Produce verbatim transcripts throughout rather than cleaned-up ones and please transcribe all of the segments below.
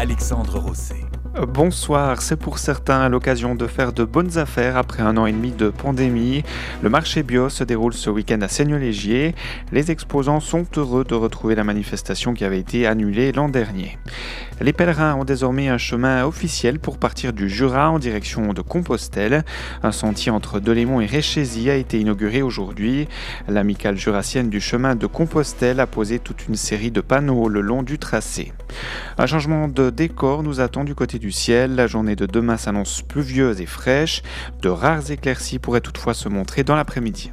Alexandre Rosset. Bonsoir, c'est pour certains l'occasion de faire de bonnes affaires après un an et demi de pandémie. Le marché bio se déroule ce week-end à Seignelay-Légier. Les exposants sont heureux de retrouver la manifestation qui avait été annulée l'an dernier. Les pèlerins ont désormais un chemin officiel pour partir du Jura en direction de Compostelle. Un sentier entre Delémont et Réchésy a été inauguré aujourd'hui. L'amicale jurassienne du chemin de Compostelle a posé toute une série de panneaux le long du tracé. Un changement de décor nous attend du côté du ciel. La journée de demain s'annonce pluvieuse et fraîche. De rares éclaircies pourraient toutefois se montrer dans l'après-midi.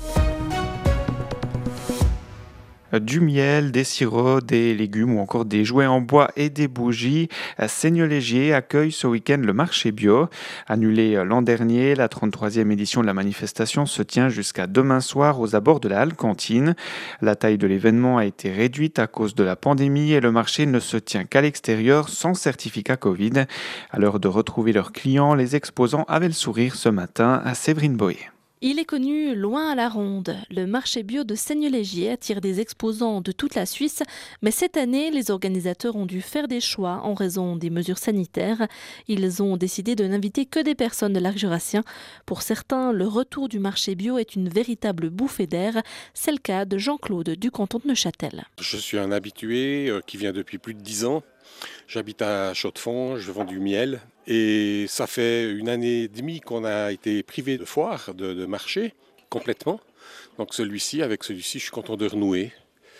Du miel, des sirops, des légumes ou encore des jouets en bois et des bougies. Seignelay-Légier accueille ce week-end le marché bio. Annulé l'an dernier, la trente-troisième édition de la manifestation se tient jusqu'à demain soir aux abords de la halle cantine. La taille de l'événement a été réduite à cause de la pandémie et le marché ne se tient qu'à l'extérieur sans certificat Covid. À l'heure de retrouver leurs clients, les exposants avaient le sourire ce matin à Séverine Boé. Il est connu loin à la ronde. Le marché bio de Seignelay-Légier attire des exposants de toute la Suisse, mais cette année, les organisateurs ont dû faire des choix en raison des mesures sanitaires. Ils ont décidé de n'inviter que des personnes de l'arc jurassien. Pour certains, le retour du marché bio est une véritable bouffée d'air. C'est le cas de Jean-Claude du canton de Neuchâtel. Je suis un habitué euh, qui vient depuis plus de dix ans. J'habite à Chaux-de-Fonds, je vends du miel. Et ça fait une année et demie qu'on a été privé de foire, de, de marché, complètement. Donc celui-ci, avec celui-ci, je suis content de renouer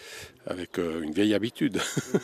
avec euh, une vieille habitude.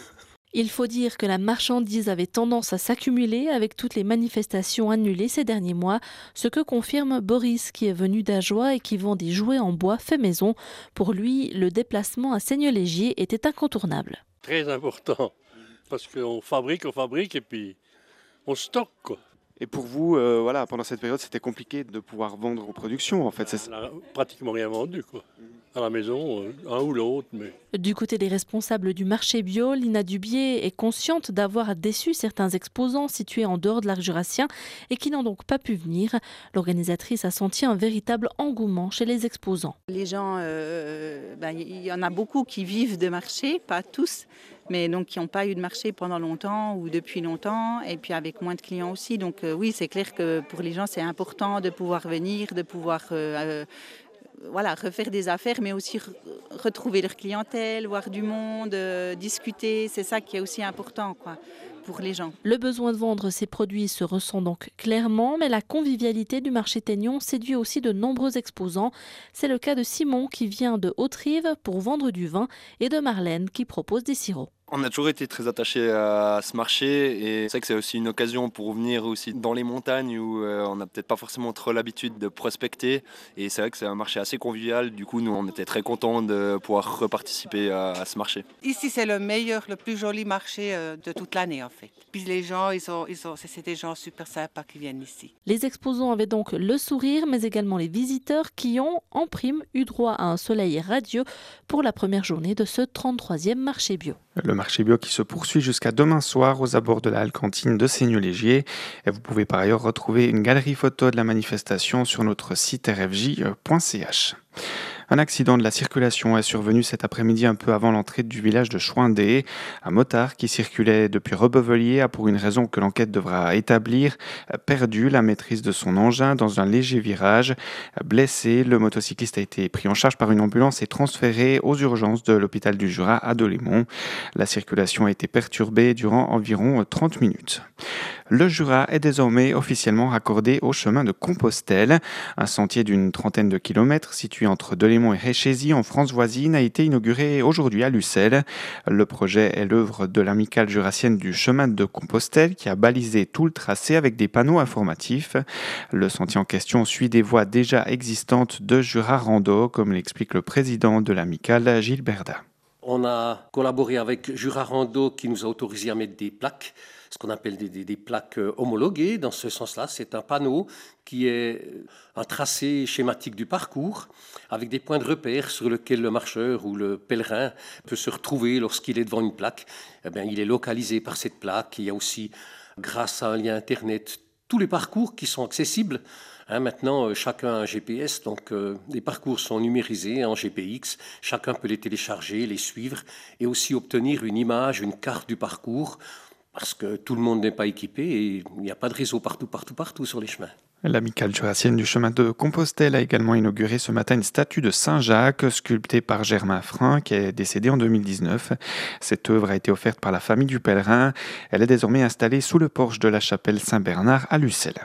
Il faut dire que la marchandise avait tendance à s'accumuler avec toutes les manifestations annulées ces derniers mois, ce que confirme Boris qui est venu d'Ajoie et qui vend des jouets en bois fait maison. Pour lui, le déplacement à Seignelay-Légier était incontournable. Très important, parce qu'on fabrique, on fabrique et puis on stocke, quoi. Et pour vous, euh, voilà, pendant cette période, c'était compliqué de pouvoir vendre vos productions, en fait. On n'a pratiquement rien vendu, quoi. À la maison, un ou l'autre. Mais... Du côté des responsables du marché bio, Lina Dubier est consciente d'avoir déçu certains exposants situés en dehors de l'arc jurassien et qui n'ont donc pas pu venir. L'organisatrice a senti un véritable engouement chez les exposants. Les gens, euh, ben, y en a beaucoup qui vivent de marché, pas tous, mais donc qui n'ont pas eu de marché pendant longtemps ou depuis longtemps, et puis avec moins de clients aussi. Donc euh, oui, c'est clair que pour les gens, c'est important de pouvoir venir, de pouvoir... Euh, Voilà, refaire des affaires, mais aussi re- retrouver leur clientèle, voir du monde, euh, discuter. C'est ça qui est aussi important, quoi, pour les gens. Le besoin de vendre ces produits se ressent donc clairement, mais la convivialité du marché Taignon séduit aussi de nombreux exposants. C'est le cas de Simon qui vient de Haute-Rive pour vendre du vin et de Marlène qui propose des sirops. On a toujours été très attachés à ce marché et c'est vrai que c'est aussi une occasion pour venir aussi dans les montagnes où on n'a peut-être pas forcément trop l'habitude de prospecter et c'est vrai que c'est un marché assez convivial. Du coup, nous, on était très contents de pouvoir reparticiper à ce marché. Ici, c'est le meilleur, le plus joli marché de toute l'année en fait. Puis les gens, ils sont, ils sont, c'est des gens super sympas qui viennent ici. Les exposants avaient donc le sourire, mais également les visiteurs qui ont, en prime, eu droit à un soleil radieux pour la première journée de ce trente-troisième marché bio. Le marché bio qui se poursuit jusqu'à demain soir aux abords de la halle cantine de Seignelay-Légier. Et vous pouvez par ailleurs retrouver une galerie photo de la manifestation sur notre site r f j point c h. Un accident de la circulation est survenu cet après-midi un peu avant l'entrée du village de Chouindé. Un motard qui circulait depuis Rebevelier a, pour une raison que l'enquête devra établir, perdu la maîtrise de son engin dans un léger virage. Blessé, le motocycliste a été pris en charge par une ambulance et transféré aux urgences de l'hôpital du Jura à Delémont. La circulation a été perturbée durant environ trente minutes. Le Jura est désormais officiellement raccordé au chemin de Compostelle. Un sentier d'une trentaine de kilomètres situé entre Delémont et Réchésy en France voisine a été inauguré aujourd'hui à Lucelle. Le projet est l'œuvre de l'amicale jurassienne du chemin de Compostelle qui a balisé tout le tracé avec des panneaux informatifs. Le sentier en question suit des voies déjà existantes de Jura Rando, comme l'explique le président de l'amicale, Gilles Berda. On a collaboré avec Jura Rando qui nous a autorisé à mettre des plaques, ce qu'on appelle des, des, des plaques homologuées. Dans ce sens-là, c'est un panneau qui est un tracé schématique du parcours avec des points de repère sur lesquels le marcheur ou le pèlerin peut se retrouver lorsqu'il est devant une plaque. Eh bien, il est localisé par cette plaque. Il y a aussi, grâce à un lien Internet, tous les parcours qui sont accessibles. Hein, maintenant, chacun a un G P S, donc euh, les parcours sont numérisés en G P X. Chacun peut les télécharger, les suivre et aussi obtenir une image, une carte du parcours parce que tout le monde n'est pas équipé et il n'y a pas de réseau partout, partout, partout sur les chemins. L'amicale jurassienne du chemin de Compostelle a également inauguré ce matin une statue de Saint-Jacques sculptée par Germain Frein qui est décédé en deux mille dix-neuf. Cette œuvre a été offerte par la famille du pèlerin. Elle est désormais installée sous le porche de la chapelle Saint-Bernard à Lucelle.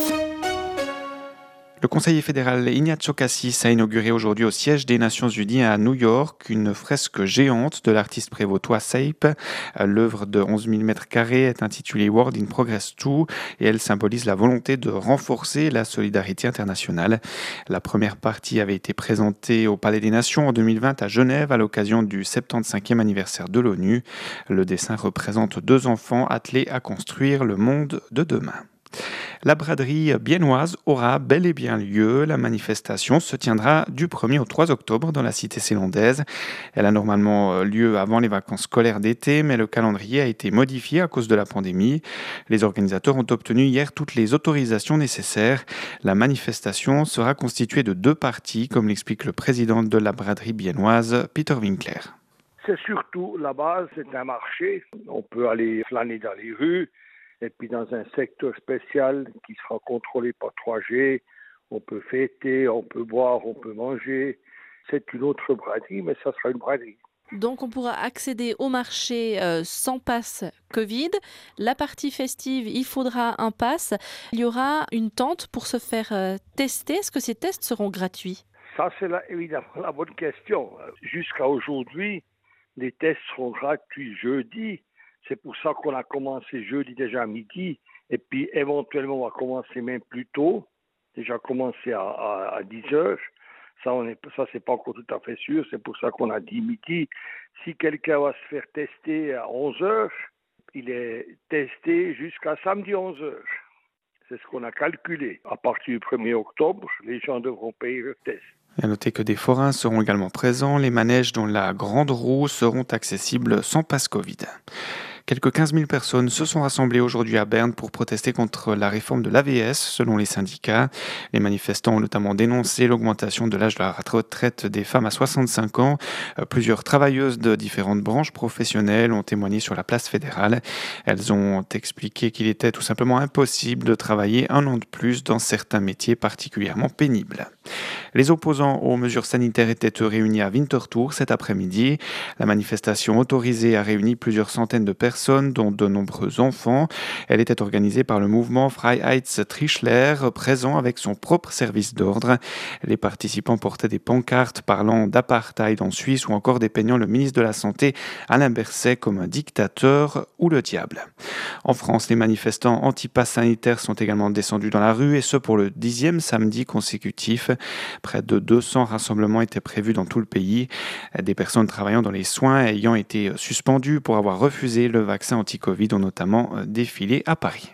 Le conseiller fédéral Ignacio Cassis a inauguré aujourd'hui au siège des Nations Unies à New York une fresque géante de l'artiste prévôtois Seip. L'œuvre de onze mille mètres carrés est intitulée World in Progress deux et elle symbolise la volonté de renforcer la solidarité internationale. La première partie avait été présentée au Palais des Nations en deux mille vingt à Genève à l'occasion du soixante-quinzième anniversaire de l'ONU. Le dessin représente deux enfants attelés à construire le monde de demain. La braderie biennoise aura bel et bien lieu. La manifestation se tiendra du premier au trois octobre dans la cité célandaise. Elle a normalement lieu avant les vacances scolaires d'été, mais le calendrier a été modifié à cause de la pandémie. Les organisateurs ont obtenu hier toutes les autorisations nécessaires. La manifestation sera constituée de deux parties, comme l'explique le président de la braderie biennoise, Peter Winkler. C'est surtout la base, c'est un marché. On peut aller flâner dans les rues. Et puis dans un secteur spécial qui sera contrôlé par trois G, on peut fêter, on peut boire, on peut manger. C'est une autre braderie, mais ça sera une braderie. Donc on pourra accéder au marché euh, sans passe Covid. La partie festive, il faudra un pass. Il y aura une tente pour se faire euh, tester. Est-ce que ces tests seront gratuits ? Ça, c'est là, évidemment la bonne question. Jusqu'à aujourd'hui, les tests seront gratuits jeudi. C'est pour ça qu'on a commencé jeudi déjà à midi. Et puis éventuellement, on va commencer même plus tôt. Déjà commencé à, à, à dix heures. Ça, on est, ça, c'est pas encore tout à fait sûr. C'est pour ça qu'on a dit midi. Si quelqu'un va se faire tester à onze heures, il est testé jusqu'à samedi onze heures. C'est ce qu'on a calculé. À partir du premier octobre, les gens devront payer leur test. À noter que des forains seront également présents. Les manèges dont la grande roue seront accessibles sans passe Covid. Quelques quinze mille personnes se sont rassemblées aujourd'hui à Berne pour protester contre la réforme de l'A V S, selon les syndicats. Les manifestants ont notamment dénoncé l'augmentation de l'âge de la retraite des femmes à soixante-cinq ans. Plusieurs travailleuses de différentes branches professionnelles ont témoigné sur la place fédérale. Elles ont expliqué qu'il était tout simplement impossible de travailler un an de plus dans certains métiers particulièrement pénibles. Les opposants aux mesures sanitaires étaient réunis à Winterthur cet après-midi. La manifestation autorisée a réuni plusieurs centaines de personnes, dont de nombreux enfants. Elle était organisée par le mouvement Freiheits-Trichler, présent avec son propre service d'ordre. Les participants portaient des pancartes parlant d'apartheid en Suisse ou encore dépeignant le ministre de la Santé, Alain Berset, comme un dictateur ou le diable. En France, les manifestants anti-pass sanitaires sont également descendus dans la rue, et ce pour le dixième samedi consécutif. Près de deux cents rassemblements étaient prévus dans tout le pays. Des personnes travaillant dans les soins ayant été suspendues pour avoir refusé le vaccin anti-Covid ont notamment défilé à Paris.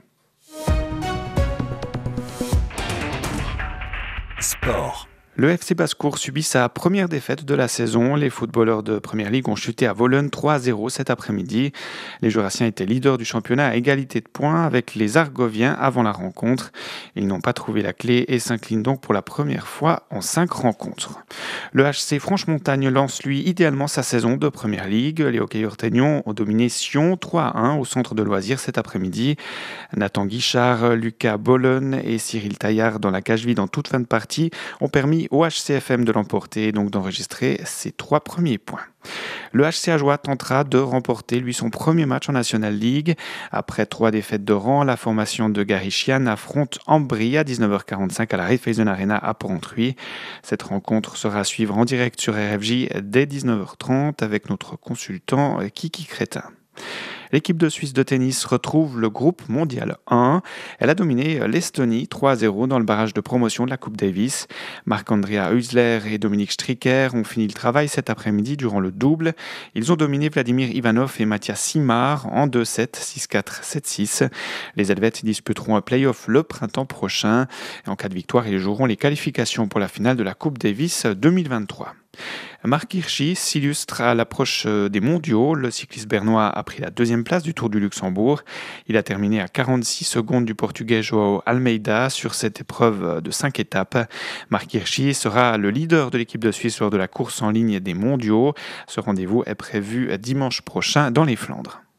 Sport. Le F C Basse-Cour subit sa première défaite de la saison. Les footballeurs de Première Ligue ont chuté à Vologne trois à zéro cet après-midi. Les Jurassiens étaient leaders du championnat à égalité de points avec les Argoviens avant la rencontre. Ils n'ont pas trouvé la clé et s'inclinent donc pour la première fois en cinq rencontres. Le H C Franche-Montagne lance lui idéalement sa saison de Première Ligue. Les hockeyeurs teignons ont dominé Sion trois à un au centre de loisirs cet après-midi. Nathan Guichard, Lucas Bollen et Cyril Taillard dans la cage vide en toute fin de partie ont permis au H C F M de l'emporter et donc d'enregistrer ses trois premiers points. Le H C Ajoie tentera de remporter lui son premier match en National League. Après trois défaites de rang, la formation de Gary Chian affronte Ambry à dix-neuf heures quarante-cinq à la Raiffeisen Arena à Porrentruy. Cette rencontre sera à suivre en direct sur R F J dès dix-neuf heures trente avec notre consultant Kiki Crétin. L'équipe de Suisse de tennis retrouve le groupe mondial un. Elle a dominé l'Estonie trois à zéro dans le barrage de promotion de la Coupe Davis. Marc-Andrea Hüsler et Dominique Stricker ont fini le travail cet après-midi durant le double. Ils ont dominé Vladimir Ivanov et Mathias Simard en deux sept, six quatre, sept six. Les Helvètes disputeront un play-off le printemps prochain. Et en cas de victoire, ils joueront les qualifications pour la finale de la Coupe Davis deux mille vingt-trois. Marc Hirschi s'illustre à l'approche des mondiaux. Le cycliste bernois a pris la deuxième place du Tour du Luxembourg. Il a terminé à quarante-six secondes du Portugais João Almeida sur cette épreuve de cinq étapes. Marc Hirschi sera le leader de l'équipe de Suisse lors de la course en ligne des mondiaux. Ce rendez-vous est prévu dimanche prochain dans les Flandres.